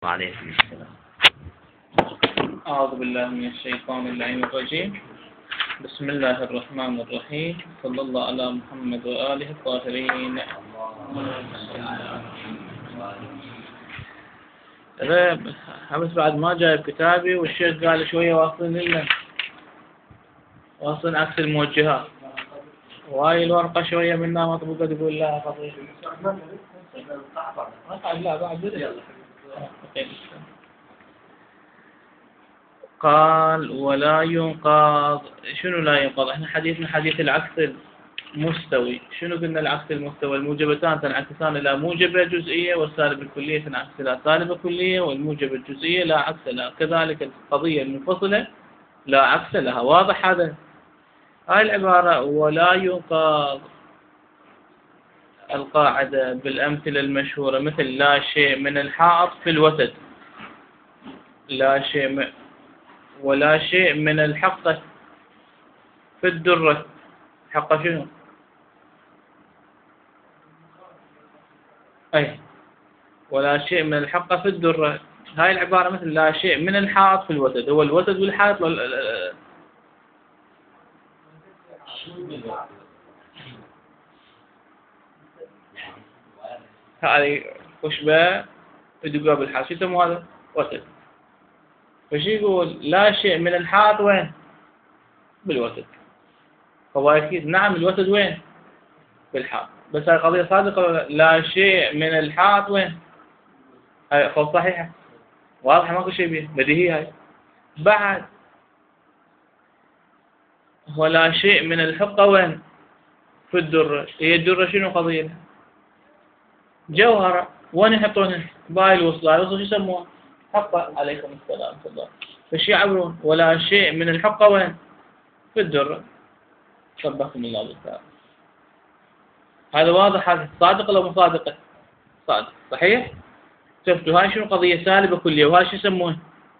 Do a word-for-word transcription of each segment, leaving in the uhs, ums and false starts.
وعليكم السلام. أعوذ بالله من الشيطان اللعين الرجيم. بسم الله الرحمن الرحيم. صلى الله على محمد وآله الطاهرين. همس بعد ما جايب كتابي والشيخ قال شوية واصلين لنا واصلين عكس الموجهات، وهاي الورقة شوية منها مطبوقة تقول لها خطير. لا بعد قال ولا ينقض. شنو لا ينقض؟ احنا حديثنا حديث العكس المستوي. شنو قلنا العكس المستوي؟ الموجبتان تنعكسان الى موجبة جزئية، والسالب الكلية تنعكس الى سالبة كلية، والموجبة الجزئية لا عكس لها. كذلك القضية المنفصلة لا عكس لها. واضح هذا؟ هاي العبارة ولا ينقض القاعدة بالأمثلة المشهورة مثل لا شيء من الحائط في الوسد، لا شيء م... ولا شيء من الحقة في الدرة. حقة شنو؟ أي ولا شيء من الحقة في الدرة. هاي العبارة مثل لا شيء من الحائط في الوسد. هو الوسد والحائط لل... هذه خشبة يدقوها بالحائط، شو يسموا هذا؟ وسد. فشي يقول لا شيء من الحائط وين؟ بالوسد. فهو أكيد نعم الوسد وين؟ بالحائط. بس هاي قضية صادقة ولا لا شيء من الحائط وين؟ هاي قول صحيحة واضحة ماكو شيء بيها، بديهية هاي. بعد ولا شيء من الحقة وين؟ في الدرة. هي الدرة شنو قضيتها؟ جوهرة. وين يحطونها؟ باي الوصلة. الوصلة شو يسموها؟ حقة. عليكم السلام ورحمة الله. فش يعبرون؟ ولا شيء من الحقة وين؟ في الدرة. صبحكم الله بالخير. هذا واضح. هذا صادق ولا مو صادقة؟ صادق. صحيح؟ شفتوا هاي شنو قضية سالبة كلية، وهاي شو يسمونه؟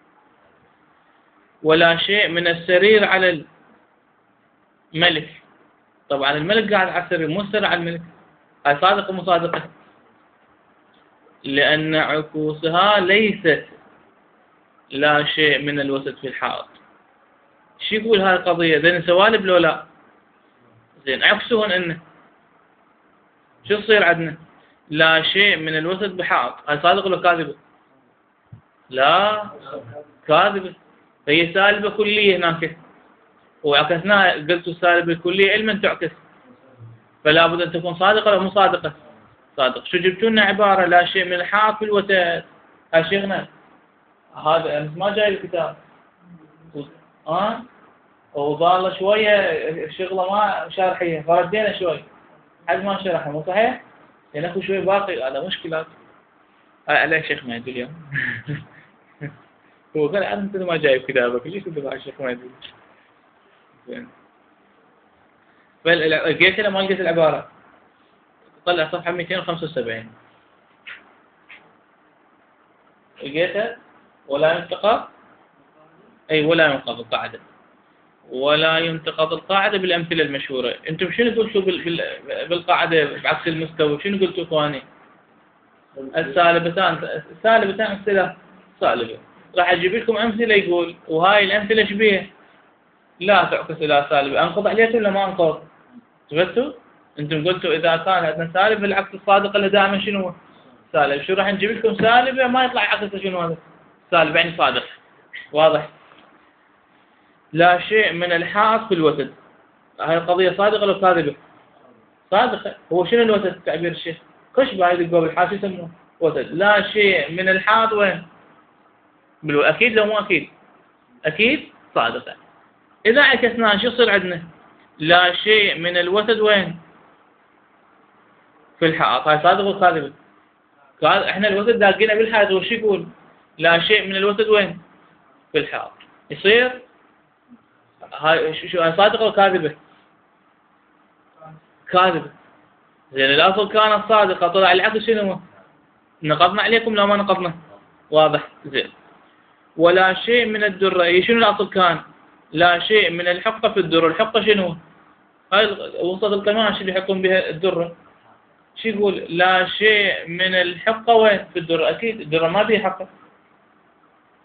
ولا شيء من السرير على الملك. طبعا الملك قاعد على السرير مو السرير على الملك. هاي صادقة مو صادقة؟ لأن عكوسها ليست لا شيء من الوسط في الحائط. شو يقول هاي القضية؟ زين سوالب لو لا؟ زين عكسهن إنه شو يصير عندنا؟ لا شيء من الوسط بحائط. هاي صادقة ولا كاذبة؟ لا كاذبة. فهي سالبة كلية هناك، وعكسناها قلت السالبة الكلية علما تعكس، فلا بد أن تكون صادقة ولا مو صادقة؟ صادق. شو جبتوا لنا عبارة لا شيء من الحائط في الوسط؟ هاي شيخنا هذا أمس ما جاي الكتاب ها، وظل شوية شغلة ما شارحية فردينا شوي حد ما شرحها. مو صحيح؟ يعني اكو شوي باقي. هذا مشكلات. هاي عليه شيخ ما يدري اليوم. هو قال انت ما جايب كتابك ليش تدري على الشيخ ما يدري. زين لقيت ولا ما لقيت العبارة؟ طلع صفحة مئتين وخمسة وسبعين. لقيتها؟ ولا ينتقض. اي ولا ينقض القاعدة. ولا ينتقض القاعدة بالأمثلة المشهورة. انتم شنو قلتوا بالقاعدة بعكس المستوى؟ شنو قلتوا اخواني؟ السالبتان السالبتان امثلة سالبة. راح اجيب لكم امثلة يقول وهاي الامثلة شبيه لا تعكس الى سالبة. انقض عليكم ولا ما انقض؟ ثبتوا؟ انتم قلتوا اذا كان عندنا سالب العكس الصادق اللي دائما شنو؟ سالب. شو راح نجيب لكم سالبة ما يطلع عكسها شنو هذا؟ سالب يعني صادق. واضح؟ لا شيء من الحائط في الوسد. هاي القضية صادقة ولا كاذبة؟ صادقة. هو شنو الوسد تعبير الشيخ؟ خشبة هاي القبل الحائط يسموه وسد. لا شيء من الحائط وين؟ بالو أكيد لو مو أكيد؟ أكيد صادقة. إذا عكسناها شو يصير عندنا؟ لا شيء من الوسد وين؟ في الحائط. هاي صادقة ولا كاذبة؟ احنا الوسد داقينه بالحائط وش يقول؟ لا شيء من الوسد وين؟ في الحائط. يصير هاي شو هاي صادقة ولا كاذبة؟ كاذبة. زين الأصل كانت صادقة طلع العكس شنو؟ نقضنا عليكم لا ما نقضنا؟ واضح. زين ولا شيء من الدرة. هي شنو الأصل كان؟ لا شيء من الحقة في الدرة. الحقة شنو؟ هاي وسط القماش اللي يحطون بها الدرة. شو يقول؟ لا شيء من الحقة وين؟ في الدرة. أكيد الدرة ما بيها حقة.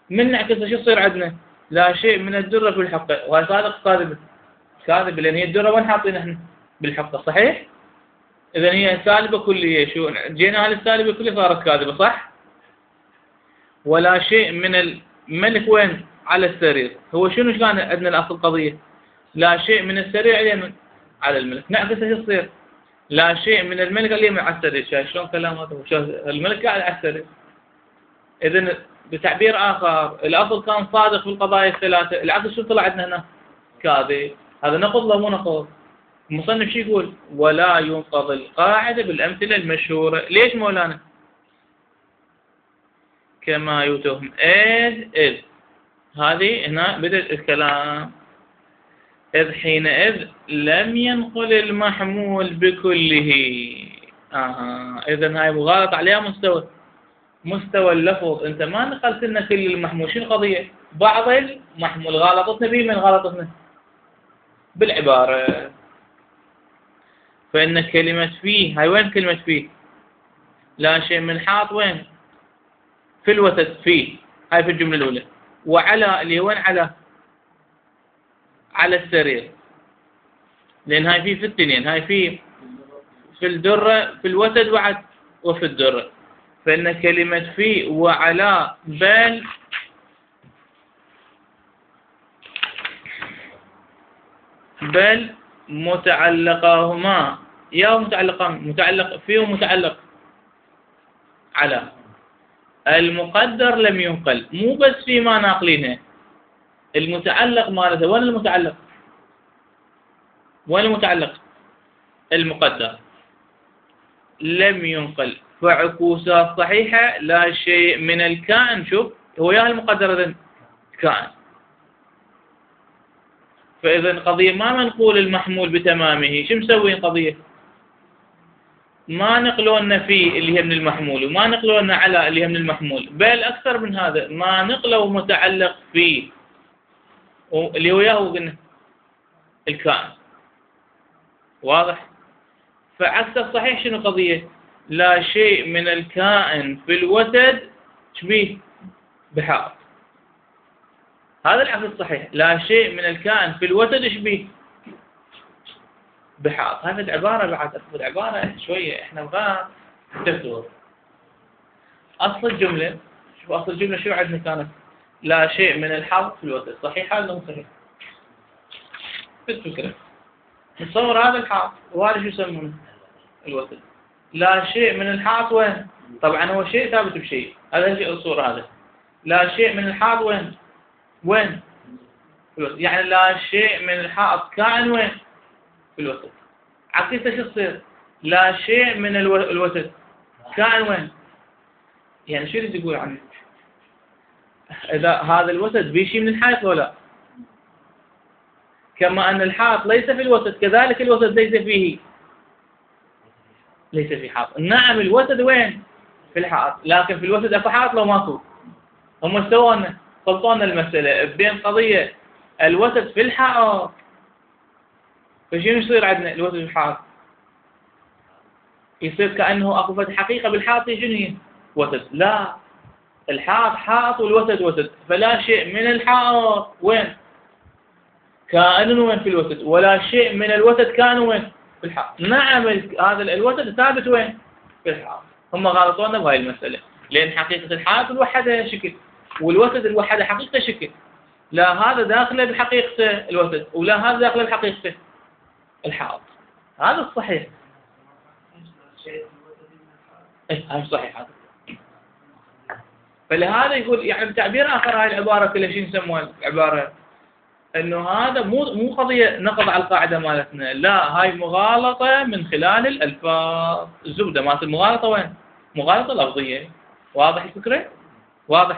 من نعكسها شو يصير عندنا؟ لا شيء من الدرة في الحقة، وهي صادق كاذب؟ كاذب، لأن هي الدرة وين حاطين احنا؟ بالحقة، صحيح؟ إذا هي سالبة كلية، شو جينا هذه السالبة كلية صارت كاذبة، صح؟ ولا شيء من الملك وين؟ على السرير. هو شنو كان عندنا الأصل قضية؟ لا شيء من السرير اليمين على الملك، نعكسها شو يصير؟ لا شيء من الملك اليمين على السرير. شايف شلون كلام هذا؟ الملك قاعد على السرير. إذا بتعبير آخر الأصل كان صادق في القضايا الثلاثة، العكس شو طلع عندنا هنا؟ كاذب. هذا نقض لو مو نقض؟ المصنف شو يقول؟ ولا ينقض القاعدة بالأمثلة المشهورة. ليش مولانا؟ كما يتهم إذ إذ هذه هنا بدأ الكلام. إذ حينئذ لم ينقل المحمول بكله. آه. إذن هاي مغالطة عليها مستوى مستوى اللفظ. أنت ما نقلت لنا كل المحمول. شو القضية؟ بعض المحمول غلطتنا به. من غلطتنا؟ بالعبارة. فإن كلمة فيه، هاي وين كلمة فيه؟ لا شيء من حاط وين؟ في الوسط فيه، هاي في الجملة الأولى. وعلى اللي وين على؟ على السرير، لأن هاي فيه في التنين، هاي فيه في الدرة في الوسط وعد وفي الدرة. فإن كلمة فيه وعلى بل بل متعلقاهما. يا متعلقان، متعلق فيه ومتعلق على. المقدر لم ينقل، مو بس في ما ناقلينه، المتعلق مالته. وين المتعلق؟ وين المتعلق؟ المقدر لم ينقل. فعكوسات صحيحة. لا شيء من الكائن. شوف هو يا المقدر إذن كائن. فإذا قضية ما منقول المحمول بتمامه. شو مسوين قضية؟ ما نقلون فيه اللي هي من المحمول، وما نقلون على اللي هي من المحمول، بل أكثر من هذا ما نقلوا متعلق فيه اللي هو ياهو قلنا الكائن. واضح؟ فعكس الصحيح شنو قضية؟ لا شيء من الكائن في الوتد شبيه بحائط. هذا العكس الصحيح. لا شيء من الكائن في الوتد شبيه بحائط. هذه العبارة بعد أخذ عبارة شوية إحنا نبغى تفسير. أصل الجملة، شوف أصل الجملة شو عندنا كانت؟ لا شيء من الحائط في الوتد. صحيح ولا مو صحيح؟ في الفكرة نتصور هذا الحائط وهذا شو يسمونه؟ الوتد. لا شيء من الحائط وين؟ طبعا هو شيء ثابت بشيء، هذا شيء الصورة. هذا لا شيء من الحائط وين؟ وين؟ في الوتد. يعني لا شيء من الحائط كائن وين؟ في الوتد. عكسته شو تصير؟ لا شيء من الو... الوتد كائن وين؟ يعني شو اللي تقول عنه؟ إذا هذا الوتد بيه شيء من الحائط ولا؟ كما أن الحائط ليس في الوتد، كذلك الوتد ليس فيه ليس في حائط. نعم الوتد وين؟ في الحائط، لكن في الوتد اكو حائط لو ماكو. هم سوونا خلطونا المسألة بين قضية الوتد في الحائط. فشنو يصير عندنا الوتد في الحائط؟ يصير كأنه اكو فتح حقيقة بالحائط. شنو هي؟ وتد. لا، الحائط حائط والوتد وتد. فلا شيء من الحائط وين؟ كائن وين؟ في الوتد. ولا شيء من الوتد كان وين؟ في الحائط. نعم هذا الوتد ثابت وين؟ في الحائط. هم غلطونا بهاي المسألة، لأن حقيقة الحائط الوحدة شكل، والوتد الوحدة حقيقة شكل. لا هذا داخله بحقيقته الوتد، ولا هذا داخله بحقيقته الحائط. هذا الصحيح. ايه هذا صحيح. هذا فلهذا يقول يعني بتعبير آخر هاي العبارة كلها شو نسموها العبارة؟ انه هذا مو مو قضيه نقض على القاعده مالتنا، لا هاي مغالطه من خلال الالفاظ. الزبده مالت المغالطه وين؟ مغالطه لفظيه. واضح الفكره؟ واضح.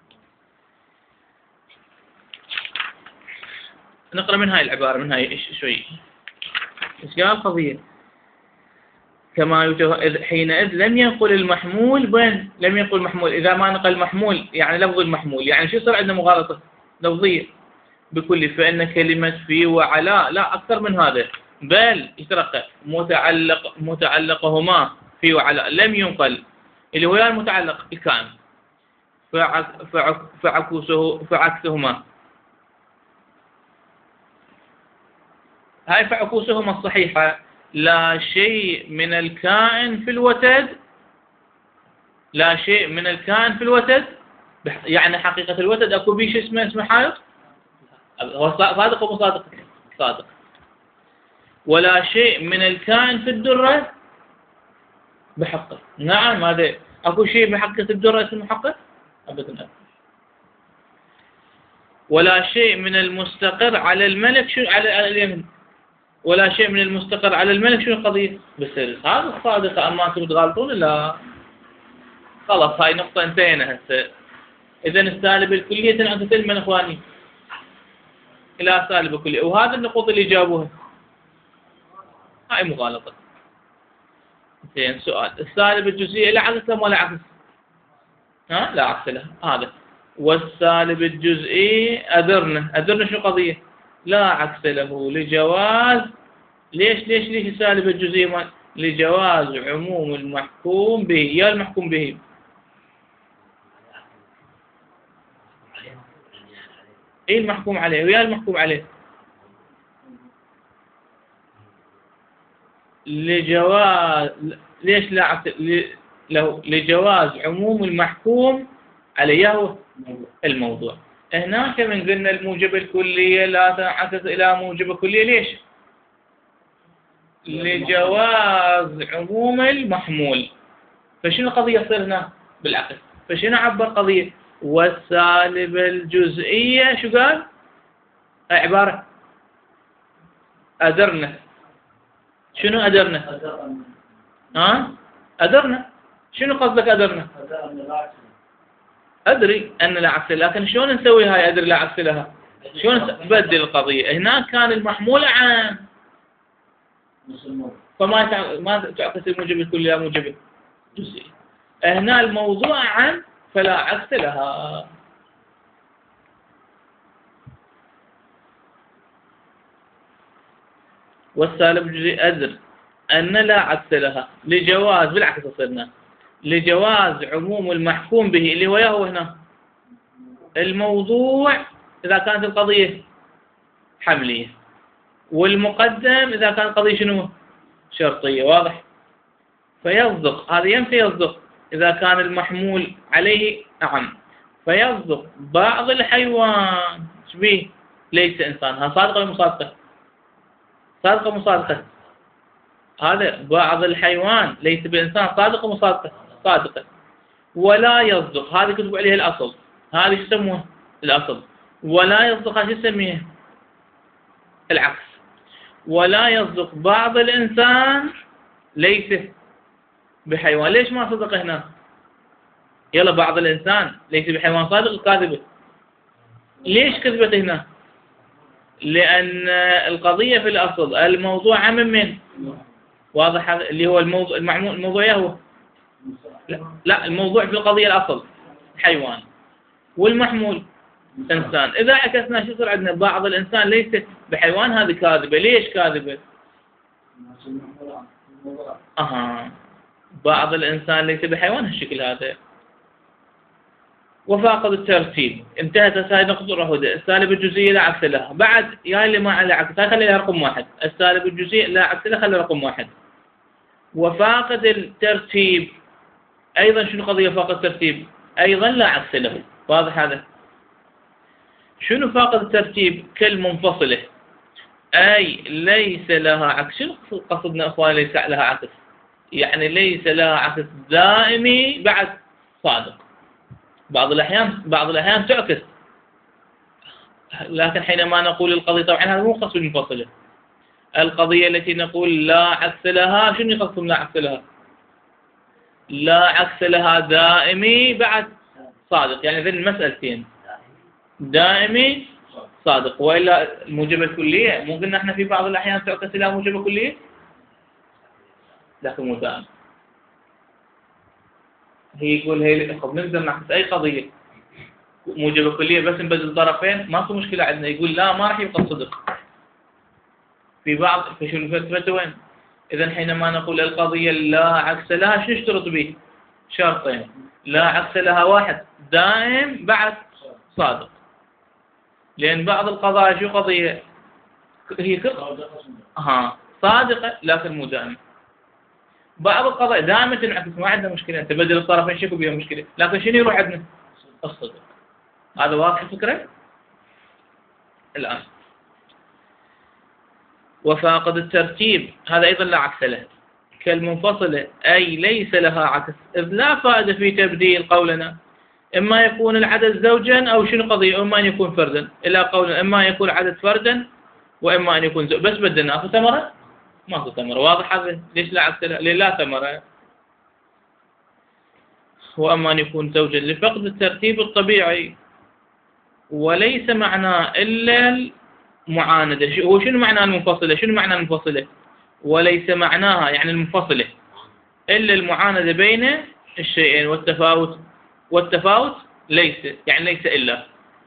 نقرا من هاي العباره، من هاي شوي. ايش قال قضيه؟ كما يتوه حينئذ لم ينقل المحمول وين؟ لم ينقل المحمول. اذا ما نقل المحمول يعني لفظ المحمول، يعني شو صار عندنا مغالطه لفظيه بكل. فإن كلمة في وعلى لا أكثر من هذا، بل يترقى متعلق متعلقهما في وعلى لم ينقل اللي هو المتعلق الكائن. فعك فعك فعكسه فعكسهما. هاي فعكوسهما الصحيحة: لا شيء من الكائن في الوتد، لا شيء من الكائن في الوتد، يعني حقيقة الوتد اكو بيه شيء اسمه اسمه حائط. هو صادق ومو صادق؟ صادق. ولا شيء من الكائن في الدرة بحقه. نعم، هذا اكو شيء بحقيقة الدرة اسمه حقه؟ ابدا. ولا شيء من المستقر على الملك، شو على اليمن، ولا شيء من المستقر على الملك، شو القضية؟ بس هذا الصادق. اما انتم تغلطون. لا خلاص، هاي نقطة انتهينا هسه. اذا السالب الكلية تنعكس من اخواني الى سالب الكلية، وهذا النقوط اللي جابوها هاي مغالطة. زين، سؤال: السالب الجزئي لا عكس له ولا عكس؟ ها، لا عكس له. هذا والسالب الجزئي أدرنا أدرنا شو قضية؟ لا عكس له لجواز. ليش ليش ليش السالب الجزئي ما؟ لجواز عموم المحكوم به. يا المحكوم به ايه المحكوم عليه، ويا المحكوم عليه. لجواز ليش لا عكس له؟ لجواز عموم المحكوم عليه هو الموضوع. هناك من قلنا الموجب الكلية لا تنعكس إلى موجب الكلية. ليش؟ لجواز عموم المحمول. فشنو القضية تصير هنا؟ بالعكس. فشنو عبر قضية؟ والسالب الجزئية شو قال؟ عبارة أدرنا. شنو أدرنا؟ ها؟ أدرنا. شنو قصدك أدرنا؟ أدري أن لا عكس، لكن شلون نسوي هاي أدري لا عكس لها؟ شلون نبدل القضية؟ هناك كان المحمول عام، فما تع... ما تعكس الموجب الكلي إلى موجب الجزئي. هنا الموضوع عام فلا عكس لها. والسالب الجزئي أدري أن لا عكس لها لجواز، بالعكس صرنا لجواز عموم المحكوم به اللي هو ياهو هنا الموضوع إذا كانت القضية حملية، والمقدم إذا كانت القضية شنو؟ شرطية. واضح؟ فيصدق هذا يمتى يصدق؟ إذا كان المحمول عليه أعم. فيصدق بعض الحيوان شبيه ليس إنسان. ها صادقة ولا مصادقة؟ صادقة مصادقة؟ هذا بعض الحيوان ليس بإنسان، صادقة مصادقة؟ صادقة. ولا يصدق، هذه كتب عليها الأصل، هذه شو يسموها؟ الأصل. ولا يصدق هذه يسميها العكس. ولا يصدق بعض الإنسان ليس بحيوان. ليش ما صدق هنا؟ يلا بعض الإنسان ليس بحيوان صادق كاذبة. ليش كذبت هنا؟ لأن القضية في الأصل الموضوع عام من واضح هذا اللي هو الموضوع المعمول. الموضوع هو لا, لا الموضوع في القضية الأصل حيوان، والمحمول إنسان. إذا عكسنا شو صار عندنا؟ بعض الإنسان ليس بحيوان، هذه كاذبة. ليش كاذبة؟ أها بعض الإنسان ليس بحيوان هالشكل هذا. وفاقد الترتيب انتهت هاي نقطة هدى. السالب الجزئي لا عكس لها. بعد يا اللي ما على عكس خلي لها رقم واحد. السالب الجزئي لا عكس لها خلي رقم واحد. وفاقد الترتيب أيضا شنو قضية فاقد الترتيب؟ أيضا لا عكس له. واضح هذا؟ شنو فاقد الترتيب؟ كالمنفصلة، أي ليس لها عكس. شنو قصدنا أخواني ليس لها عكس؟ يعني ليس لها عكس دائمي بعد صادق. بعض الأحيان بعض الأحيان تعكس، لكن حينما نقول القضية طبعا هذا مو قصد المنفصلة. القضية التي نقول لا عكس لها شنو يقصد لا عكس لها؟ لا عكس لها دائمي بعد صادق. يعني ذين المسألتين دائمي صادق. وإلا الموجب الكلية مو قلنا احنا في بعض الأحيان تعكس لها موجب كلية، لكن مو دائم. هي يقول هي خب نقدر نعكس أي قضية موجب كلية بس نبدل طرفين ماكو مشكلة عندنا. يقول لا ما راح يبقى صدق في بعض. في شو الفتوى وين؟ إذا حينما نقول القضية لا عكس لها شو نشترط به؟ شرطين. لا عكس لها واحد دائم بعد صادق. لأن بعض القضايا شو قضية هي ها صادقة لكن مو دائمة. بعض القضايا دائما تنعكس، ما عندنا مشكلة، أنت بدل الطرفين شكو بيها مشكلة، لكن شنو يروح عندنا؟ الصدق. هذا واضح الفكرة؟ الآن وفاقد الترتيب هذا أيضا لا عكس له كالمنفصلة، أي ليس لها عكس، إذ لا فائدة في تبديل قولنا إما يكون العدد زوجا أو شنو قضية، إما أن يكون فردا، إلى قولنا إما أن يكون العدد فردا وإما أن يكون زوج، بس بدلنا أخذ ثمرة ماكو ثمرة. واضح هذا؟ ليش لا عكس له؟ لأن لا ثمرة. وأما أن يكون زوجا لفقد الترتيب الطبيعي، وليس معناه إلا المعاندة. هو شنو معنى المنفصلة؟ شنو معنى المنفصلة؟ وليس معناها يعني المنفصلة إلا المعاندة بين الشيئين، والتفاوت والتفاوت ليس يعني ليس إلا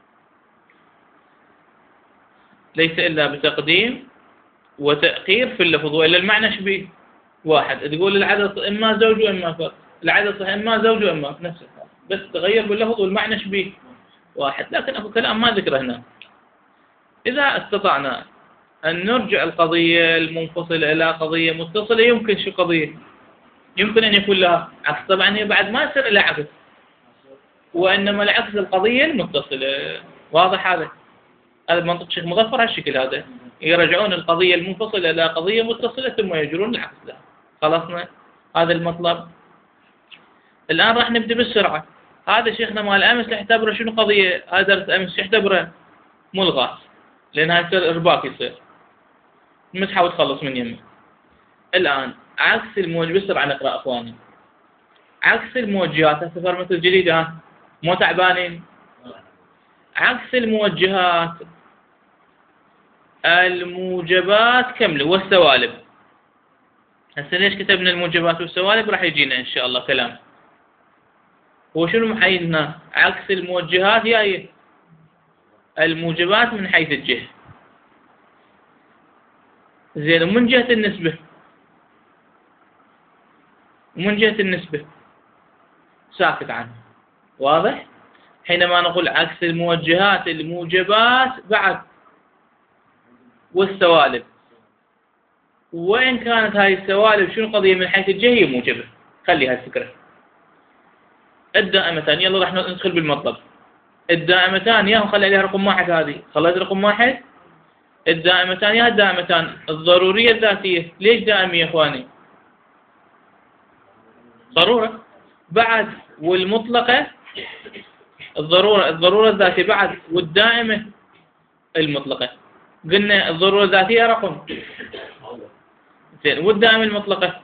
ليس إلا بتقديم وتأخير في اللفظ، وإلا المعنى شبيه واحد. تقول العدد إما زوج وإما فرد، العدد صحيح إما زوج وإما نفس الحال، بس تغير باللفظ والمعنى شبيه واحد. لكن أكو كلام ما ذكره هنا. إذا استطعنا أن نرجع القضية المنفصلة إلى قضية متصلة، يمكن شو قضية؟ يمكن أن يكون لها عكس. طبعا هي بعد ما يصير لها عكس، وإنما العكس القضية المتصلة. واضح هذا؟ هذا منطق شيخ مظفر هالشكل هذا، يرجعون القضية المنفصلة إلى قضية متصلة ثم يجرون العكس لها. خلصنا هذا المطلب. الآن راح نبدأ بالسرعة. هذا شيخنا مال أمس نعتبره شنو قضية؟ هذا درس أمس يعتبره ملغى، لأن هاي يصير إرباك، يصير مسحة وتخلص من يمه. الآن عكس الموجه، بسرعة نقرأ أخواني. عكس الموجهات، هسه فرمة الجديدة ها مو تعبانين. عكس الموجهات الموجبات كملة والسوالب. هسه ليش كتبنا الموجبات والسوالب؟ راح يجينا إن شاء الله كلام. هو شنو محيدنا؟ عكس الموجهات هي الموجبات من حيث الجهة. زين، ومن جهة النسبة ومن جهة النسبة ساكت عنه. واضح؟ حينما نقول عكس الموجهات الموجبات بعد والسوالب، وإن كانت هاي السوالب شنو قضية من حيث الجهة هي موجبة. خلي هاي الفكرة. الدائمتان، يلا راح ندخل بالمطلب. الدائمتان يا خلي عليها رقم واحد، هذه خليت رقم واحد. الدائمتان يا الدائمتان الضرورية الذاتية. ليش دائمية يا اخواني؟ ضرورة بعد، والمطلقة الضرورة الضرورة الذاتية بعد، والدائمة المطلقة. قلنا الضرورة الذاتية رقم زين، والدائمة المطلقة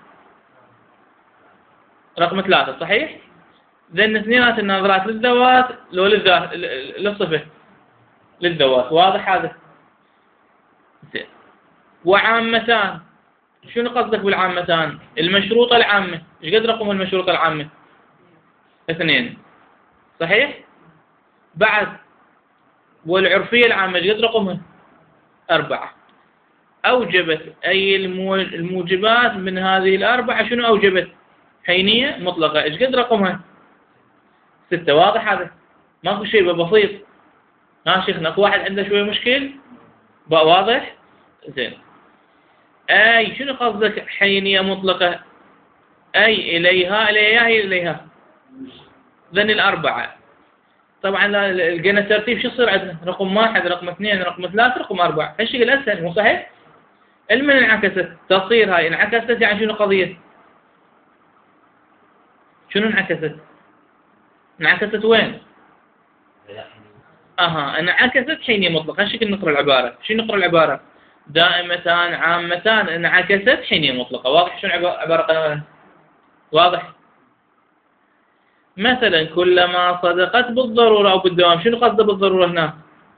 رقم ثلاثة. صحيح؟ ذن اثنينات الناظرات للذوات لو للذات للصفة للذوات. واضح هذا؟ زين. وعامتان، شنو قصدك بالعامتان؟ المشروطة العامة. ايش قد رقم المشروطة العامة؟ اثنين. صحيح؟ بعد والعرفية العامة ايش قد رقمها؟ أربعة. أوجبت أي الموجبات من هذه الأربعة شنو أوجبت؟ حينية مطلقة. ايش قد رقمها؟ ستة. واضح هذا؟ ماكو شيء بسيط. ها شيخنا اكو واحد عنده شوية مشكل؟ بقى واضح؟ زين. أي شنو قصدك حينية مطلقة؟ أي إليها إليها هي إليها ذن الأربعة. طبعا لقينا الترتيب شو يصير عندنا؟ رقم واحد، رقم اثنين، رقم ثلاثة، رقم أربعة. هالشكل أسهل مو صحيح؟ المن انعكست تصير هاي انعكست يعني شنو قضية؟ شنو انعكست؟ انعكست وين؟ اها انعكست حينية مطلقة. هالشكل نقرأ العبارة. شنو نقرأ العبارة؟ دائمتان عامتان انعكست حينية مطلقة. واضح شنو عبارة قنوة؟ واضح؟ مثلا كلما صدقت بالضرورة أو بالدوام. شنو قصده بالضرورة هنا؟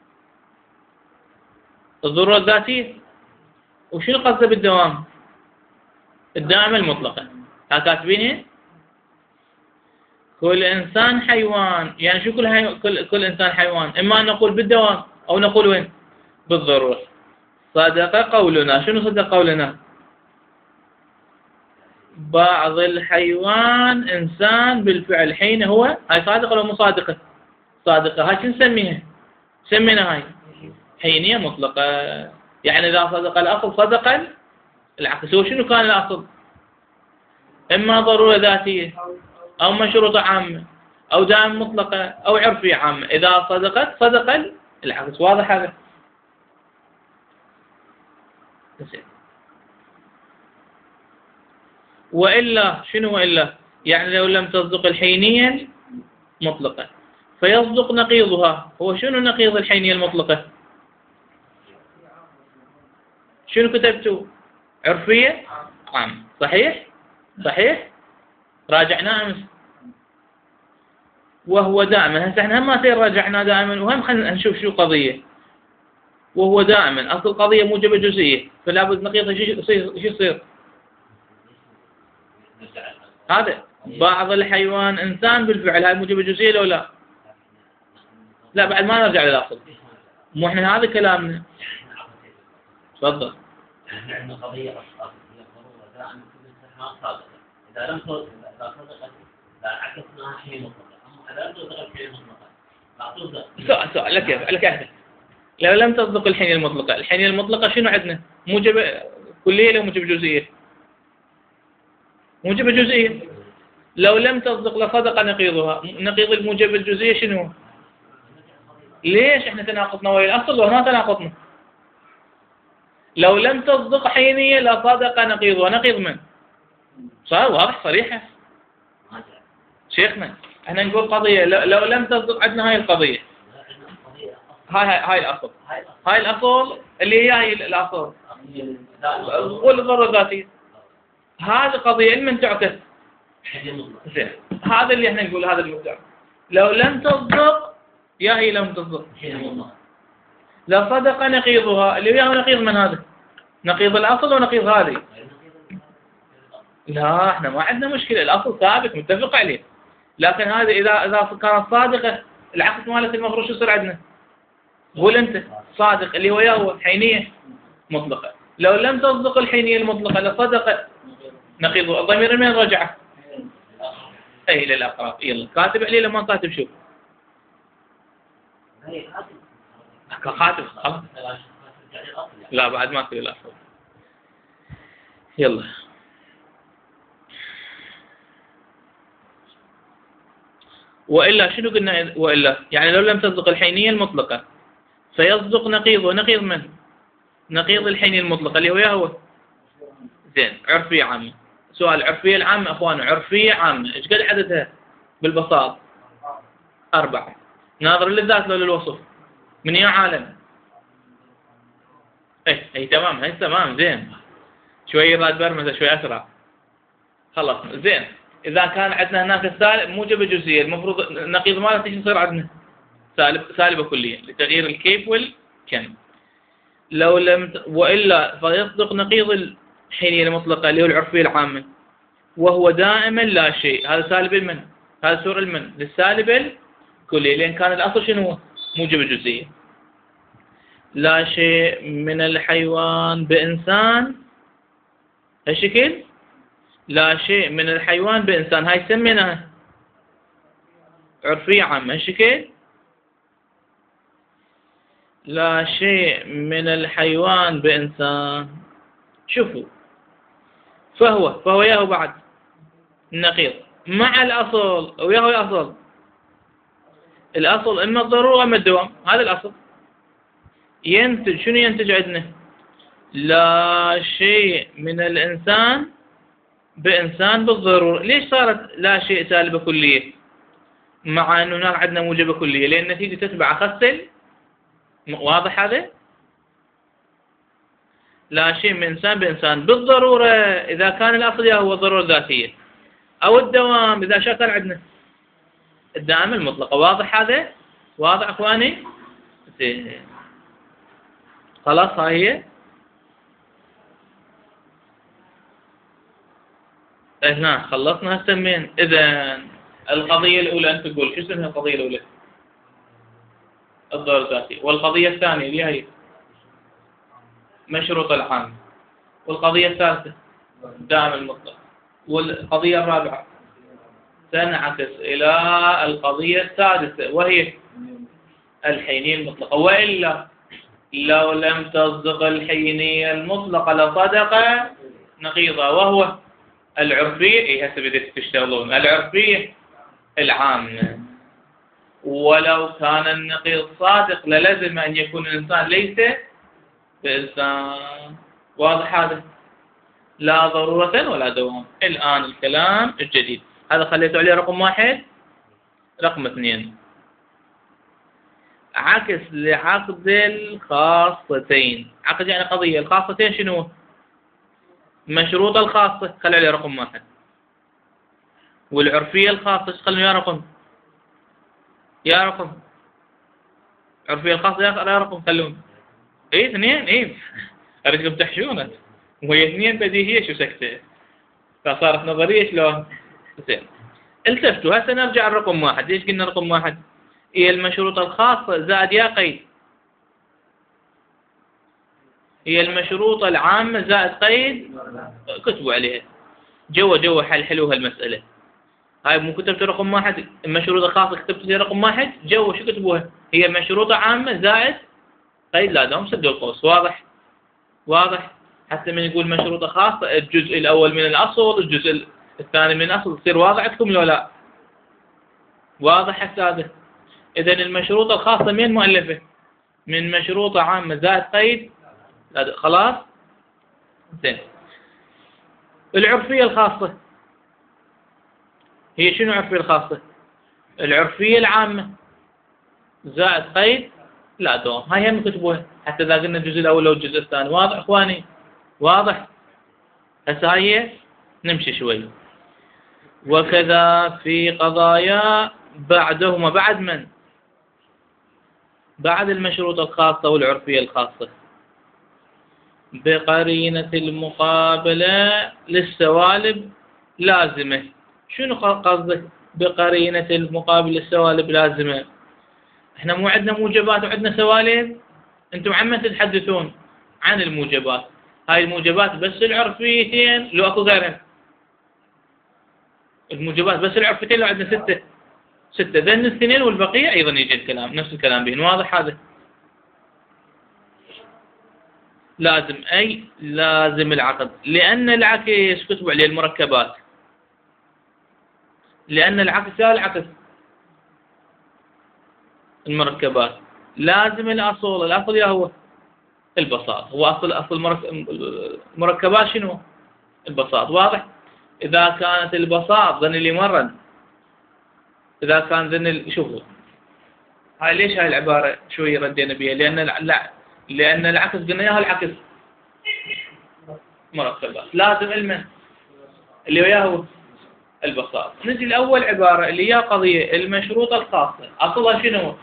الضرورة الذاتية. وشنو قصده بالدوام؟ الدائمة المطلقة. ها كاتبينها؟ كل إنسان حيوان. يعني شو كل, حي... كل كل إنسان حيوان؟ إما أن نقول بالدوام أو نقول وين؟ بالضرورة. صدق قولنا. شنو صدق قولنا؟ بعض الحيوان إنسان بالفعل حين هو، هاي صادقة ولا مو صادقة؟ صادقة. هاي شو نسميها؟ سمينا هاي حينية مطلقة. يعني إذا صدق الأصل صدق العكس. هو شنو كان الأصل؟ إما ضرورة ذاتية أو مشروطة عامة أو دائم مطلقة أو عرفية عامة. إذا صدقت صدق العكس. واضح هذا؟ وإلا شنو وإلا؟ يعني لو لم تصدق الحينية المطلقة فيصدق نقيضها. هو شنو نقيض الحينية المطلقة؟ شنو كتبتوا؟ عرفية عام. صحيح؟ صحيح؟ راجعناه أمس. وهو دائما. هسه احنا هم ما سير راجعناه دائما، وهم خلينا نشوف شو قضية. وهو دائما أصل القضية موجبة جزئية، فلا بد نقيضها. شو يصير؟ شو يصير؟ هذا بعض الحيوان إنسان بالفعل، هاي موجبة جزئية لو لا؟ لا بعد ما نرجع للأصل. مو احنا هذا كلامنا. تفضل. احنا عندنا قضية أصل هي الضرورة دائما كل استثناء صادقة. إذا لم تصدق إذا صدقت لا عكسناها حين مطلقة. أما إذا لم تصدق حين مطلقة لا تصدق. سؤال سؤال لك لك أهدى. لو لم تصدق الحينية المطلقة، الحينية المطلقة شنو عندنا؟ موجبة كلية لو موجبة جزئية؟ موجبة جزئية. لو لم تصدق لصدق نقيضها. نقيض الموجبة الجزئية شنو؟ ليش احنا تناقضنا ويا الأصل وما تناقضنا؟ لو لم تصدق حينية لصدق نقيضها. نقيض من؟ صار واضح صريحة شيخنا. احنا نقول قضية لو, لو لم تصدق عندنا هاي القضية. هاي هاي, هاي الأصل. هاي الأصل اللي هي هاي الأصل والضرورة الذاتية. هذه قضية من تعكس. زين. هذا اللي احنا نقول هذا المبدأ. لو لم تصدق يا هي لم تصدق لا صدق نقيضها. اللي هو نقيض من هذا؟ نقيض الأصل ونقيض هذه. لا احنا ما عندنا مشكلة. الأصل ثابت متفق عليه. لكن هذه إذا إذا كانت صادقة العكس مالت المفروض شو يصير عندنا؟ قول أنت. صادق اللي هو يا هو حينية مطلقة. لو لم تصدق الحينية المطلقة لصدق نقيض. الضمير من رجعه؟ أي للأقرب. يلا كاتب عليه لما كاتب شوف. كاتب خلاص. لا بعد ما في الأصل. يلا وإلا شنو قلنا؟ وإلا يعني لو لم تصدق الحينية المطلقة فيصدق نقيض. ونقيض من؟ نقيض الحينية المطلقة اللي هو يا هو. زين. عرفية عامة. سؤال عرفية العامة أخوان. عرفية عامة إيش قد عددها بالبساطة؟ أربعة. ناظر للذات لو للوصف؟ من يا عالم؟ ايه هي تمام. هي تمام. زين. شوي راد برمزة شوي أسرع. خلاص زين. إذا كان عندنا هناك السالب موجبة جزئية المفروض نقيض مالها ايش يصير عندنا؟ سالب سالبة كلية لتغيير الكيف والكم. لو لم ت... وإلا فيصدق نقيض الحينية المطلقة اللي هو العرفية العامة وهو دائما لا شيء. هذا سالب المن. هذا سور المن للسالب الكلية لأن كان الأصل شنو هو؟ موجبة جزئية. لا شيء من الحيوان بإنسان. هالشكل لا شيء من الحيوان بإنسان. هاي سميناها عرفية عامة. هالشكل لا شيء من الحيوان بإنسان. شوفوا فهو فهو ياهو بعد النقيض مع الأصل وياهو الأصل. الأصل إما الضرورة إما الدوام. هذا الأصل. ينتج شنو ينتج عندنا؟ لا شيء من الإنسان بإنسان بالضرورة. ليش صارت لا شيء سالبة كلية مع أنه هناك عندنا موجبة كلية؟ لأن النتيجة تتبع أخسل. واضح هذا؟ لا شيء من إنسان بإنسان بالضرورة إذا كان الأصل هو الضرورة الذاتية أو الدوام إذا شكل عندنا الدائم المطلقة. واضح هذا؟ واضح أخواني؟ زين. خلاص هاي هي. هنا خلصنا هسه من. إذا القضية الأولى أنت تقول شو اسمها القضية الأولى؟ الضرورة الذاتية. والقضية الثانية اللي هي مشروط العام. والقضية الثالثة دائم المطلق. والقضية الرابعة تنعكس إلى القضية السادسة وهي الحينية المطلقة، وإلا لو لم تصدق الحينية المطلقة لصدق نقيضها، وهو العرفية. إيه هسه بديت تشتغلون العرفية العامة. ولو كان النقيض صادق للزم أن يكون الإنسان ليس بإنسان. واضح هذا؟ لا ضرورة ولا دوام. الآن الكلام الجديد هذا خليته عليه رقم واحد. رقم اثنين، عكس لعقد الخاصتين. عقد يعني قضية. الخاصتين شنو؟ مشروط الخاصة، خلي عليه رقم واحد. والعرفية الخاصة خلي يا رقم يا رقم عرفية الخاصة يا رقم خلون. ايه اثنين. ايه اريدكم تحشونه، وهي اثنين بديهية شو سكتة، فصارت نظرية شلون؟ زين التفتوا. هسه نرجع الرقم واحد. ليش قلنا رقم واحد؟ هي المشروطة الخاصة زائد يا قيد. هي المشروطة العامة زائد قيد. كتبوا عليها جوا جوا حل حلو هالمسألة. هاي مو كتبت رقم واحد المشروطة الخاصة كتبت لي رقم واحد جوا شو كتبوها؟ هي مشروطة عامة زائد قيد لا دوام. سدوا القوس. واضح؟ واضح؟ حتى من يقول مشروطة خاصة الجزء الأول من الأصل الجزء الثاني من الأصل تصير واضح عندكم لو لا؟ واضح هسه؟ إذا المشروطة الخاصة من مؤلفة؟ من مشروطة عامة زائد قيد. خلاص؟ زين. العرفية الخاصة هي شنو؟ العرفية الخاصة العرفية العامة زائد قيد لا دوام. هاي هم كتبوها حتى إذا قلنا الجزء الأول أو الجزء الثاني. واضح إخواني؟ واضح؟ هسه هي نمشي شوي. وكذا في قضايا بعدهما. بعد من؟ بعد المشروطة الخاصة والعرفية الخاصة بقرينة المقابلة للسوالب لازمة. شنو قصدك بقرينة المقابلة للسوالب لازمة؟ احنا مو عندنا موجبات وعندنا سوالب. انتم عم تتحدثون عن الموجبات. هاي الموجبات بس العرفيتين لو اكو غيرها. الموجبات بس العرفيتين لو عندنا ستة ستة ذن الاثنين والبقية أيضا يجي الكلام نفس الكلام بهن. واضح هذا؟ لازم أي لازم العقد. لأن العكس كتبوا عليه المركبات. لأن العكس يا العكس المركبات لازم الأصل. الأصل يا هو البساط. هو أصل أصل المركبات شنو؟ البساط. واضح؟ إذا كانت البساط ذن اللي مرن إذا كان ذن شوفوا هاي ليش هاي العبارة شوي ردينا بها؟ لأن لا لأن العكس قلنا إياها العكس مركبات لازم المن اللي وياه البساط. نجي لأول عبارة اللي هي قضية المشروطة الخاصة. أصلها شنو؟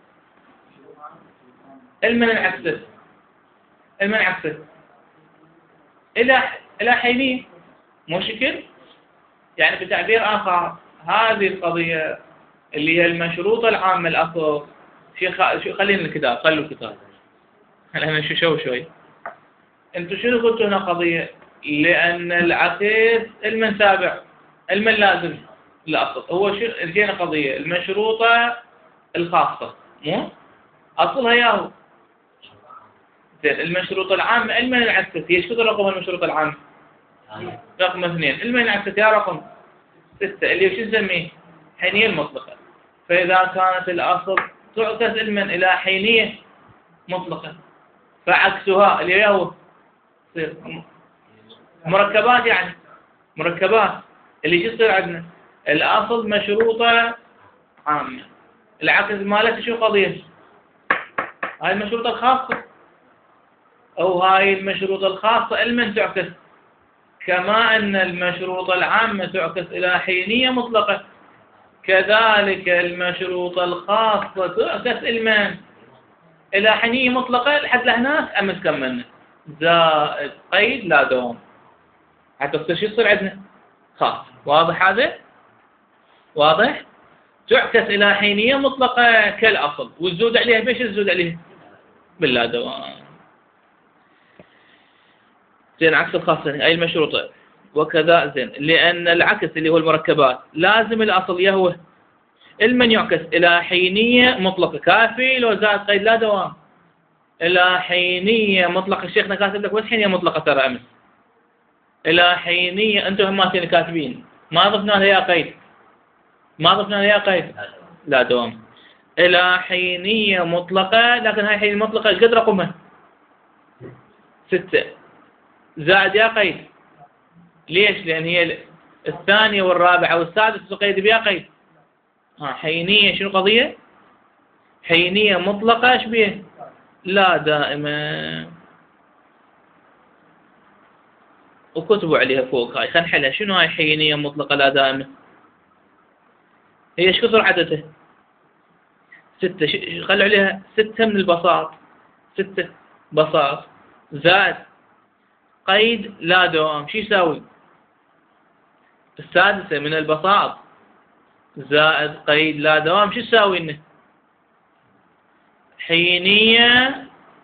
المن العكس المن عكس إلى إلى حينية. مو شكل؟ يعني بتعبير آخر هذه القضية اللي هي المشروطة العامة الأصل. شو خ... خلينا الكتاب خلوا الكتاب احنا شو شو شوي. انتوا شنو قلتوا هنا قضية؟ لأن العكس المن تابع المن لازم الأصل. هو شو جينا قضية المشروطة الخاصة مو أصلها ياهو. زين المشروطة العامة المن العكس. هي شو رقم المشروطة العامة؟ رقم اثنين. المن العكس يا رقم ستة اللي شو نسميه؟ حينية المطلقة. فإذا كانت الأصل تعكس المن إلى حينية مطلقة فعكسها اللي هو يصير مركبات. يعني مركبات اللي شو يصير عندنا؟ الأصل مشروطة عامة العكس مالته شو قضية؟ هاي المشروطة الخاصة أو هاي المشروطة الخاصة المن تعكس كما أن المشروطة العامة تعكس إلى حينية مطلقة كذلك المشروطة الخاصة تعكس المن إلى حينية مطلقة. لحد لهناك أمس كملنا زائد قيد لا دوام حتى تصير شو يصير عندنا؟ خاص. واضح هذا؟ واضح؟ تعكس إلى حينية مطلقة كالأصل والزود عليها بيش الزود عليها؟ باللا دوام. زين عكس الخاصة أي المشروطة وكذا زين، لأن العكس اللي هو المركبات لازم الأصل يهوه المن يعكس إلى حينية مطلقة. كافي لو زاد قيد لا دوام إلى حينية مطلقة. شيخنا كاتب لك بس حينية مطلقة ترى أمس. إلى حينية أنتم هماتين كاتبين ما ضفنا لها قيد، ما ضفنا لها قيد لا دوام. إلى حينية مطلقة، لكن هاي حينية مطلقة ايش قد رقمها؟ ستة زائد يا قيد. ليش؟ لأن هي الثانية والرابعة والسادسة تقيد بها قيد. ها حينية شنو قضية؟ حينية مطلقة ايش بيه؟ لا دائما. وكتبوا عليها فوق هاي، خلينا نحلها. شنو هاي حينية مطلقة لا دائمة؟ هي ايش كثر عددها؟ ستة. ش... خلوا عليها ستة من البساط، ستة بساط زائد قيد لا دوام. شو يساوي؟ السادسة من البساط زائد قيد لا دوام شو يساوي لنا؟ حينية.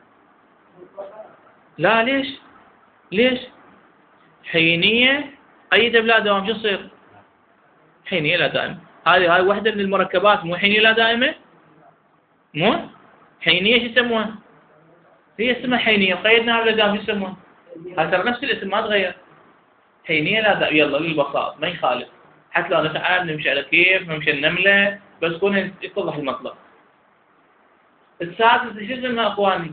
لا ليش؟ ليش؟ حينية قيد بلا دوام شو يصير؟ حينية لا دائمة. هذه هاي وحدة من المركبات مو حينية لا دائمة؟ مو حينية شو يسموها؟ هي اسمها حينية قيدنا بلا دوام شو يسموها؟ هذا نفس الاسم ما تغير. حينية لا دائمة. يلا للبساط ما يخالف، حتى لو نتعال نمشي على كيف نمشي النملة بس كون يتضح المطلب. السادسة شو اسمها اخواني؟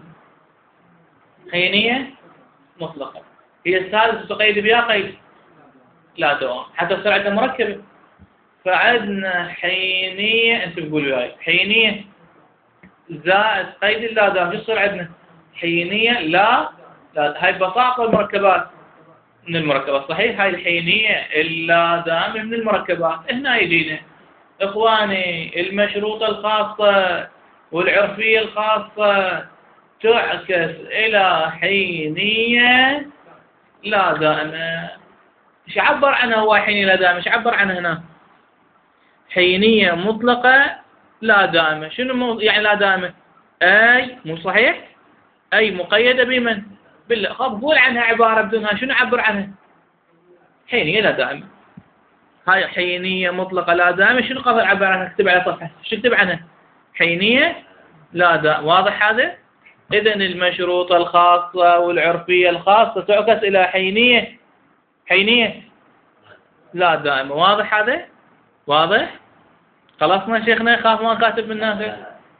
حينية مطلقة. هي السادسة تقيد بها قيد لا دوام حتى تصير عندنا مركبة. فعندنا حينية، انت بتقولوا هاي حينية زائد قيد لا دوام شو يصير عندنا؟ حينية لا لا. هاي بساطة المركبات من المركبات صحيح. هاي الحينية اللا دائمة من المركبات. هنا يجينا اخواني المشروطة الخاصة والعرفية الخاصة تعكس إلى حينية لا دائمة. ايش عبر عنها هو حينية لا دائمة؟ ايش عبر عنها هنا؟ حينية مطلقة لا دائمة. شنو مو يعني لا دائمة؟ أي مو صحيح؟ أي مقيدة بمن؟ بالله. خب قول عنها عبارة بدونها شنو عبر عنها؟ حينية لا دائمة. هاي حينية مطلقة لا دائمة شنو قبل عبر عنها؟ اكتب على صفحة شو اكتب عنها؟ حينية لا دائمة. واضح هذا؟ إذن المشروطة الخاصة والعرفية الخاصة تعكس إلى حينية حينية لا دائمة. واضح هذا؟ واضح؟ خلصنا شيخنا؟ خاف ما كاتب من الناس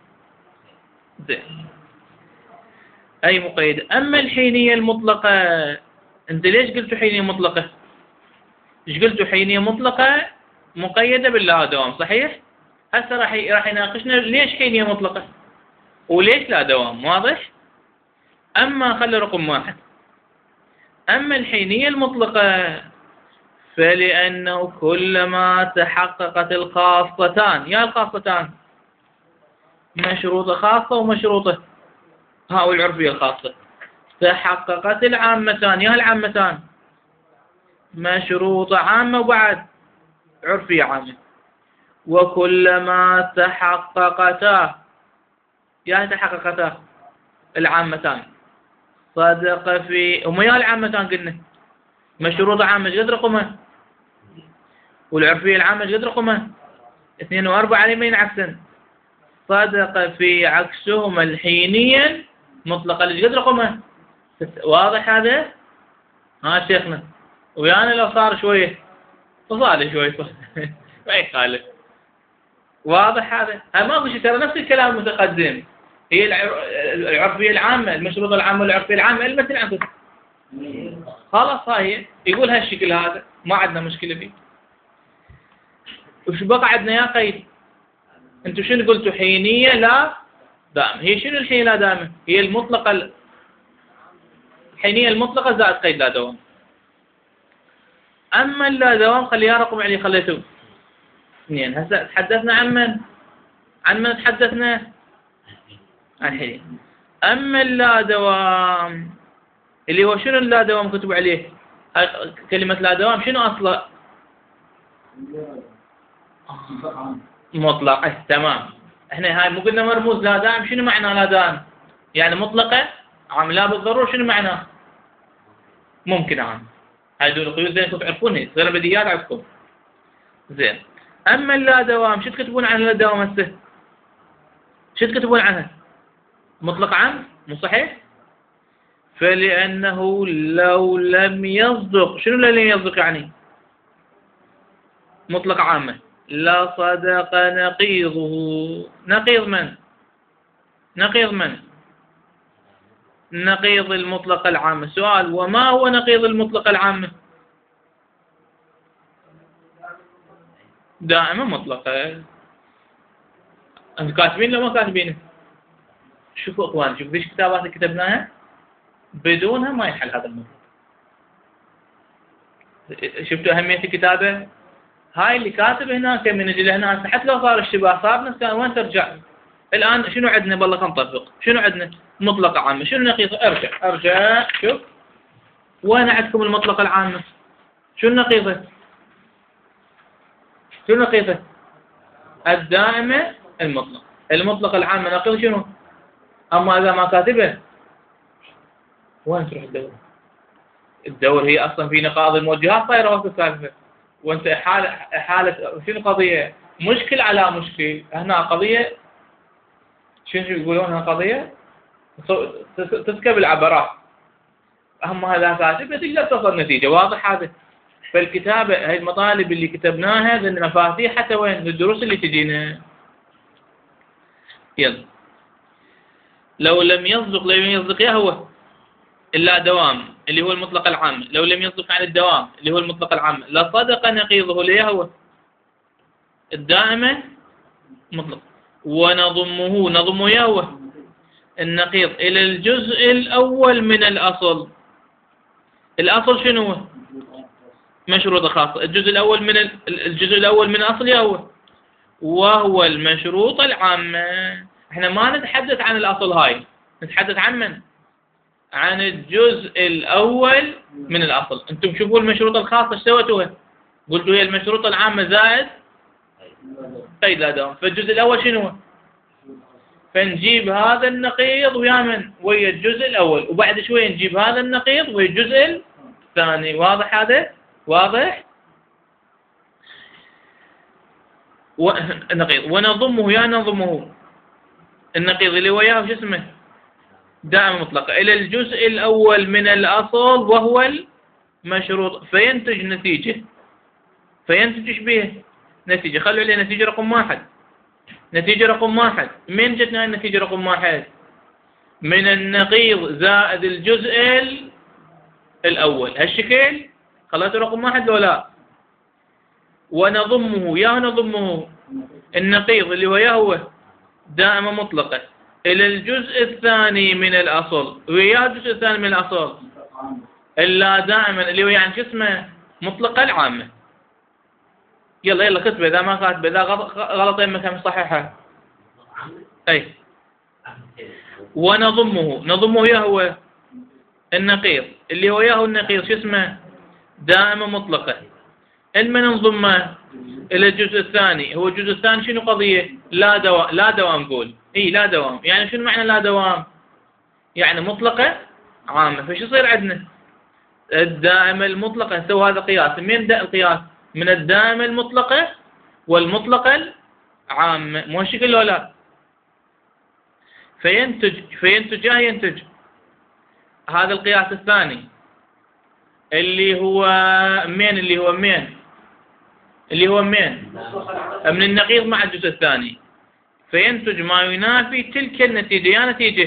زين. أي مقيدة. أما الحينية المطلقة أنت ليش قلتوا حينية مطلقة؟ إيش قلتوا؟ حينية مطلقة مقيدة باللا دوام صحيح؟ هسه راح راح يناقشنا ليش حينية مطلقة وليش لا دوام. واضح؟ أما خلي رقم واحد. أما الحينية المطلقة فلأنه كلما تحققت الخاصتان، يا الخاصتان مشروطة خاصة ومشروطة ها والعرفية الخاصة، تحققت العامتان، يا العامتان مشروطة عامة وبعد عرفية عامة. وكلما تحققتا، يا تحققتا العامتان صدق في وما يا العامتان قلنا مشروطة عامة قد رقمها والعرفية العامة قد رقمها اثنين واربعة على يمين عكسا. صدق في عكسهما الحينية مطلقة اللي قد رقمها. واضح هذا؟ ها شيخنا ويانا لو صار شوية فصال شوية ما يخالف. واضح هذا؟ هاي ما في شيء ترى نفس الكلام المتقدم. هي العرفية العامة المشروطة العامة والعرفية العامة المثل عنكم خلاص. هاي يقول هالشكل هذا ما عندنا مشكلة فيه. وش بقى عندنا يا قيد؟ انتوا شنو قلتوا؟ حينية لا دائمة. هي شنو الحينية لا دائمة؟ هي المطلقة الحينية المطلقة زائد قيد لا دوام. أما اللا دوام خليها رقم عليه خليته اثنين. هسه تحدثنا عن من؟ عن من تحدثنا؟ عن حينية. أما اللا دوام اللي هو شنو اللا دوام كتب عليه؟ كلمة لا دوام شنو أصلا؟ مطلق. اه تمام. احنا هاي مو قلنا مرموز لا دائم. شنو معنى لا دائم؟ يعني مطلقة عام لا بالضرورة. شنو معناه؟ ممكن عام. هذول القيود زين تعرفونها، غير بديهيات عندكم. زين. أما اللا دوام شو تكتبون عن اللا دوام هسه؟ شو تكتبون عنها؟ مطلق عام؟ مو صحيح؟ فلأنه لو لم يصدق، شنو لم يصدق يعني؟ مطلق عامة، لا صدق نقيضه. نقيض من؟ نقيض من؟ نقيض المطلق العام. السؤال: وما هو نقيض المطلق العام؟ دائما مطلقة. أنتم كاتبين لو ما كاتبين؟ شوفوا اخوان، شوفوا ايش كتابات اللي كتبناها، بدونها ما ينحل هذا الموضوع. شفتوا أهمية الكتابة؟ هاي اللي كاتب هناك من اجل هنا، حتى لو صار اشتباه صار نفس كان، وين ترجع؟ الآن شنو عندنا؟ بالله خلينا نطبق. شنو عندنا؟ مطلق عامة. شنو نقيضه؟ ارجع ارجع شوف وين عندكم المطلق العامة؟ شنو نقيضه؟ شنو نقيضه؟ الدائمة المطلق. المطلق العام نقيض شنو؟ أما إذا ما كاتبه وين تروح تدور؟ الدور هي أصلا في نقاض الموجهات صايرة وقت السالفة، وأنت حالة حالة شنو قضية؟ مشكل على مشكل. هنا قضية شنو يقولون؟ هنا قضية تسكب العبرات. أما هذا كاتب تقدر توصل نتيجة. واضح هذا؟ فالكتابة هاي المطالب اللي كتبناها ذي المفاتيح حتى وين؟ للدروس اللي تجينا. يلا. لو لم يصدق، لو لم يصدق يا هو إلا دوام اللي هو المطلق العام، لو لم يصدق عن الدوام اللي هو المطلق العام، لصدق نقيضه ليه هو الدائمة مطلق. ونضمه، نضمه يا هو النقيض إلى الجزء الأول من الأصل. الأصل شنو هو؟ مشروط خاصة. الجزء الأول من الجزء الأول من الأصل يا هو وهو المشروط العامة. احنا ما نتحدث عن الأصل هاي، نتحدث عن من؟ عن الجزء الأول من الأصل. انتم شوفوا المشروط الخاصة ايش سويتوها؟ قلتوا هي المشروط العامة زائد قيد لا دوام. فالجزء الأول شنو هو؟ فنجيب هذا النقيض ويا من؟ ويا الجزء الأول، وبعد شوي نجيب هذا النقيض ويا الجزء الثاني. واضح هذا؟ واضح؟ النقيض ونضمه، يا نضمه النقيض اللي وياه شو اسمه؟ دائما مطلقة إلى الجزء الأول من الأصل وهو المشروط، فينتج نتيجة. فينتج ايش به؟ نتيجة. خلوا لي نتيجة رقم واحد. نتيجة رقم واحد من جتنا النتيجة رقم واحد؟ من النقيض زائد الجزء الأول. هالشكل خليته رقم واحد لو لا؟ ونضمه، يا نضمه النقيض اللي وياه هو دائما مطلقة إلى الجزء الثاني من الأصل. ويا الجزء الثاني من الأصل إلا دائما اللي هو يعني شو اسمه؟ مطلقة العامة. يلا يلا كتبه إذا ما كاتبه، إذا غلط يمك هم صحيحة. أي. ونضمه، نضمه يا هو النقيض اللي هو ياهو النقيض شو اسمه؟ دائما مطلقة. المن نضمه إلى الجزء الثاني. هو الجزء الثاني شنو قضية؟ لا دوام. لا دوام نقول إي لا دوام. يعني شنو معنى لا دوام؟ يعني مطلقة عامة. فش يصير عندنا؟ الدائمة المطلقة. نسوي هذا قياس. من يبدأ القياس؟ من الدائمة المطلقة والمطلقة العامة. مو هالشكل ولا لا؟ فينتج فينتج اه ينتج هذا القياس الثاني اللي هو مين؟ اللي هو مين؟ اللي هو مين؟ من النقيض مع الجزء الثاني. فينتج ما ينافي تلك النتيجة. يا نتيجة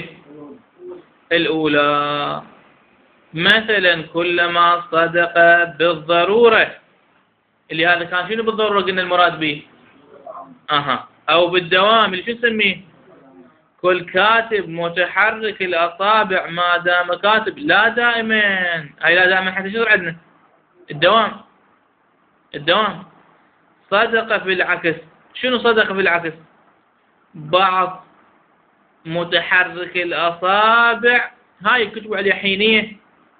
الأولى مثلا كلما صدق بالضرورة، اللي هذا كان شنو بالضرورة قلنا المراد به؟ أها. أو بالدوام اللي شو نسميه؟ كل كاتب متحرك الأصابع ما دام كاتب. لا دائما. هاي لا دائما حتى شو عندنا؟ الدوام. الدوام. صدق في العكس. شنو صدق في العكس؟ بعض متحرك الأصابع. هاي كتبوا عليها حينية.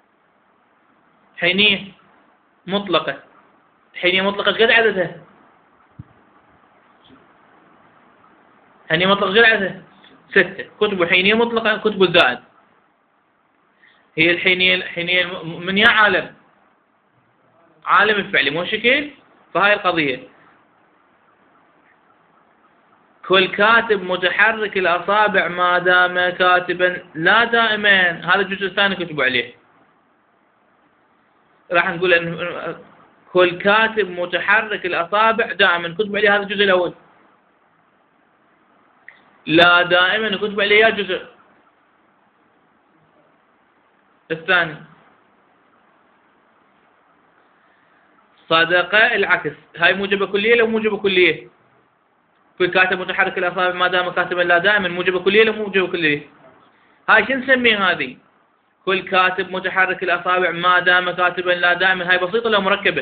حينية مطلقة. حينية مطلقة قد عددها؟ حينية مطلقة قد عددها؟ ستة. كتبوا حينية مطلقة، كتبوا الزائد. هي الحينية الحينية من يا عالم؟ عالم الفعل مو شكل. فهاي القضية كل كاتب متحرك الأصابع ما دام كاتبا لا دائما. هذا الجزء الثاني كتبوا عليه. راح نقول أن كل كاتب متحرك الأصابع دائما كتبوا عليه هذا الجزء الأول. لا دائما كتبوا عليه يا جزء الثاني. صدقة العكس. هاي موجبة كلية لو موجبة كلية. كل كاتب متحرك الأصابع ما دام كاتبا لا دائما موجبة كلية لو موجبة كلية. هاي شو نسميها هذه؟ كل كاتب متحرك الأصابع ما دام كاتبا لا دائما. هاي بسيطة لو مركبة؟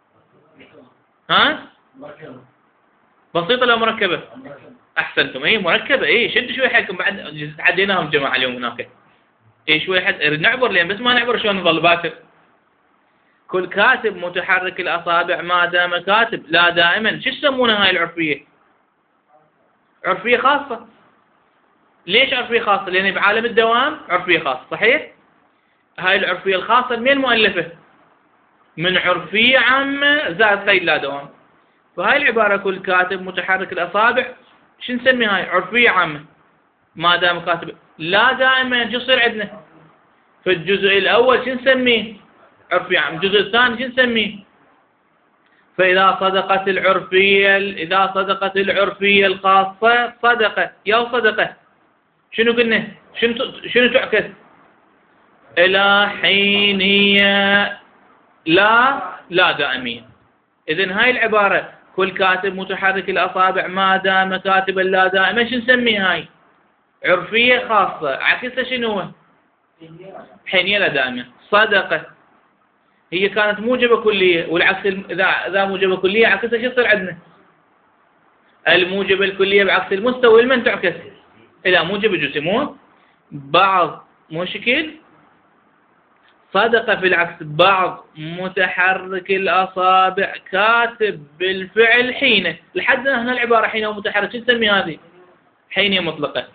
ها؟ بسيطة لو مركبة؟ أحسنتم. إيه مركبة. إيه شد شوي حيلكم بعد عديناهم جماعة اليوم هناك. إيه شوي حد نعبر لين بس ما نعبر شلون نظل باكر. كل كاتب متحرك الأصابع ما دام كاتب لا دائما. شو يسمونها هاي العرفية؟ عرفية خاصة. ليش عرفية خاصة؟ لأن بعالم الدوام عرفية خاصة. صحيح؟ هاي العرفية الخاصة من المؤلفة؟ من عرفية عامة زائد قيد لا دوام. فهاي العبارة كل كاتب متحرك الأصابع شو نسمي هاي؟ عرفية عامة ما دام كاتب لا دائما. شو يصير عندنا؟ في الجزء الأول شو نسميه؟ عرفية عامة. الجزء الثاني شو نسميه؟ فإذا صدقت العرفية إذا صدقت العرفية الخاصة صدقة يا صدقة. شنو قلنا؟ شنو شنو تعكس؟ إلى حين هي لا لا دائمية. إذن هاي العبارة كل كاتب متحرك الأصابع ما دام كاتبا لا دائما شو نسميها هاي؟ عرفية خاصة. عكسها شنو هو؟ حينية لا دائمة. صدقة هي كانت موجبة كلية والعكس إذا إذا موجبة كلية عكسها شو يصير عندنا؟ الموجبة الكلية بعكس المستوي لمن تعكس؟ إلى موجبة جزئي مو بعض مو شكل. صدقة في العكس بعض متحرك الأصابع كاتب بالفعل حين. لحد هنا العبارة حين ومتحرك شو نسمي هذه؟ حينية مطلقة.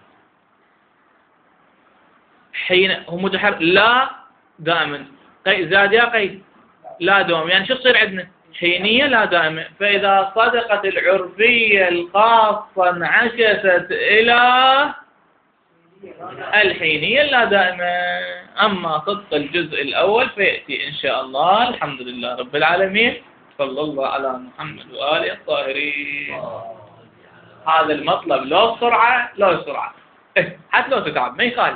حين هو متحرك لا دائما. قيد زاد يا قيد لا دوام. يعني شو تصير عندنا؟ حينية لا دائمة. فإذا صدقت العرفية الخاصة انعكست إلى الحينية لا دائمة. أما صدق الجزء الأول فيأتي إن شاء الله. الحمد لله رب العالمين. صلى الله على محمد وآله الطاهرين. هذا المطلب لو سرعة لو سرعة حتى لو تتعب ما يخالف.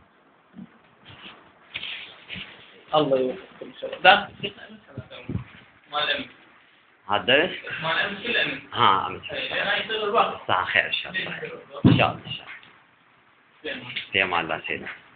الله يوفقكم إن شاء الله. ما الأمن هذا درس؟ ما الأمن كل أمن. ها أمن. أنا يصير الوقت. صح خير إن شاء الله. إن شاء الله إن شاء الله. في أمان الله سيدنا.